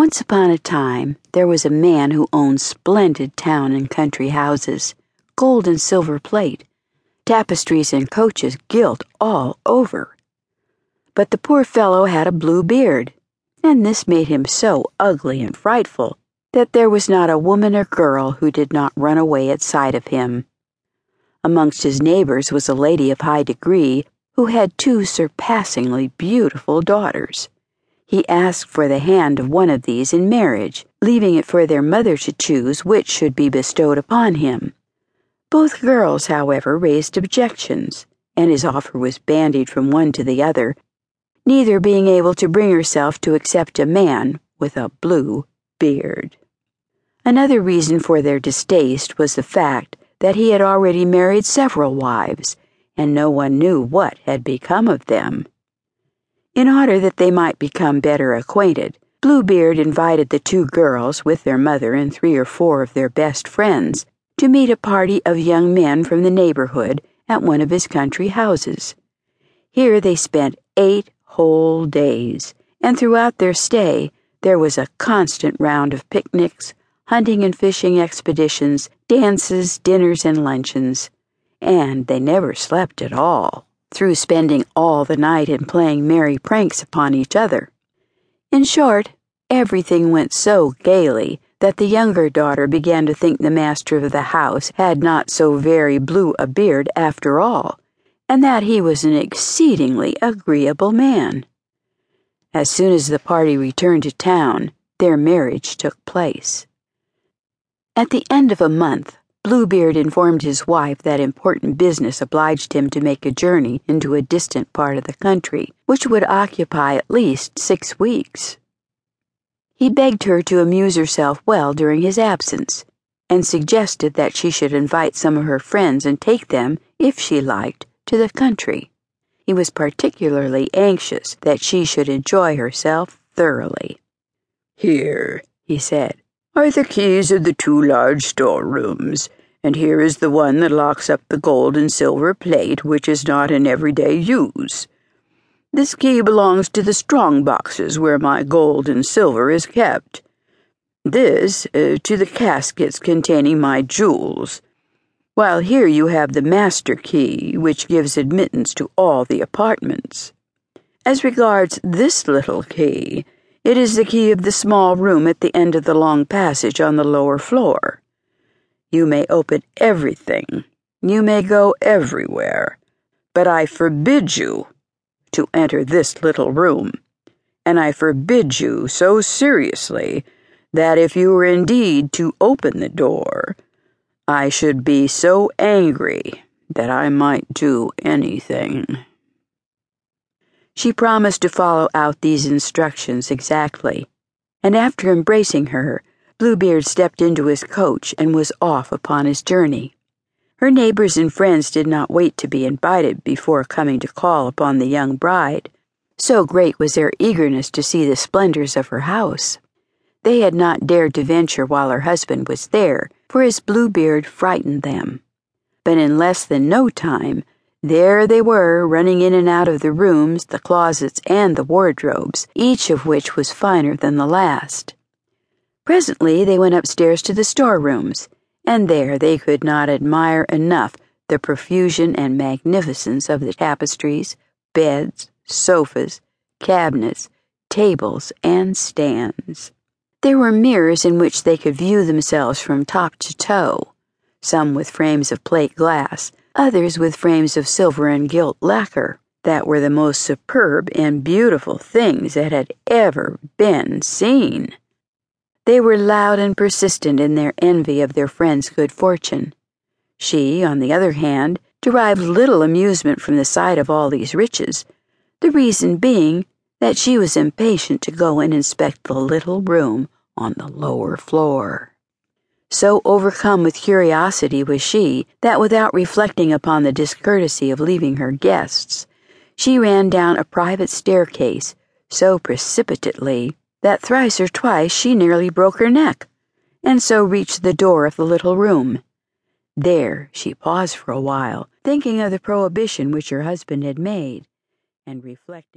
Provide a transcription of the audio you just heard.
Once upon a time, there was a man who owned splendid town and country houses, gold and silver plate, tapestries and coaches gilt all over. But the poor fellow had a blue beard, and this made him so ugly and frightful that there was not a woman or girl who did not run away at sight of him. Amongst his neighbors was a lady of high degree who had 2 surpassingly beautiful daughters. He asked for the hand of one of these in marriage, leaving it for their mother to choose which should be bestowed upon him. Both girls, however, raised objections, and his offer was bandied from one to the other, neither being able to bring herself to accept a man with a blue beard. Another reason for their distaste was the fact that he had already married several wives, and no one knew what had become of them. In order that they might become better acquainted, Bluebeard invited the 2 girls, with their mother and 3 or 4 of their best friends, to meet a party of young men from the neighborhood at one of his country houses. Here they spent 8 whole days, and throughout their stay there was a constant round of picnics, hunting and fishing expeditions, dances, dinners, and luncheons, and they never slept at all, through spending all the night in playing merry pranks upon each other. In short, everything went so gaily that the younger daughter began to think the master of the house had not so very blue a beard after all, and that he was an exceedingly agreeable man. As soon as the party returned to town, their marriage took place. At the end of a month, Bluebeard informed his wife that important business obliged him to make a journey into a distant part of the country, which would occupy at least 6 weeks. He begged her to amuse herself well during his absence, and suggested that she should invite some of her friends and take them, if she liked, to the country. He was particularly anxious that she should enjoy herself thoroughly. "Here," he said, "are the keys of the 2 large storerooms, and here is the one that locks up the gold and silver plate which is not in everyday use. This key belongs to the strong boxes where my gold and silver is kept. This to the caskets containing my jewels, while here you have the master key which gives admittance to all the apartments. As regards this little key, it is the key of the small room at the end of the long passage on the lower floor. You may open everything, you may go everywhere, but I forbid you to enter this little room, and I forbid you so seriously that if you were indeed to open the door, I should be so angry that I might do anything." She promised to follow out these instructions exactly, and after embracing her, Bluebeard stepped into his coach and was off upon his journey. Her neighbors and friends did not wait to be invited before coming to call upon the young bride. So great was their eagerness to see the splendors of her house. They had not dared to venture while her husband was there, for his blue beard frightened them. But in less than no time, there they were, running in and out of the rooms, the closets, and the wardrobes, each of which was finer than the last. Presently they went upstairs to the storerooms, and there they could not admire enough the profusion and magnificence of the tapestries, beds, sofas, cabinets, tables, and stands. There were mirrors in which they could view themselves from top to toe, some with frames of plate glass, others with frames of silver and gilt lacquer, that were the most superb and beautiful things that had ever been seen. They were loud and persistent in their envy of their friend's good fortune. She, on the other hand, derived little amusement from the sight of all these riches, the reason being that she was impatient to go and inspect the little room on the lower floor. So overcome with curiosity was she that, without reflecting upon the discourtesy of leaving her guests, she ran down a private staircase so precipitately that thrice or twice she nearly broke her neck, and so reached the door of the little room. There she paused for a while, thinking of the prohibition which her husband had made, and reflecting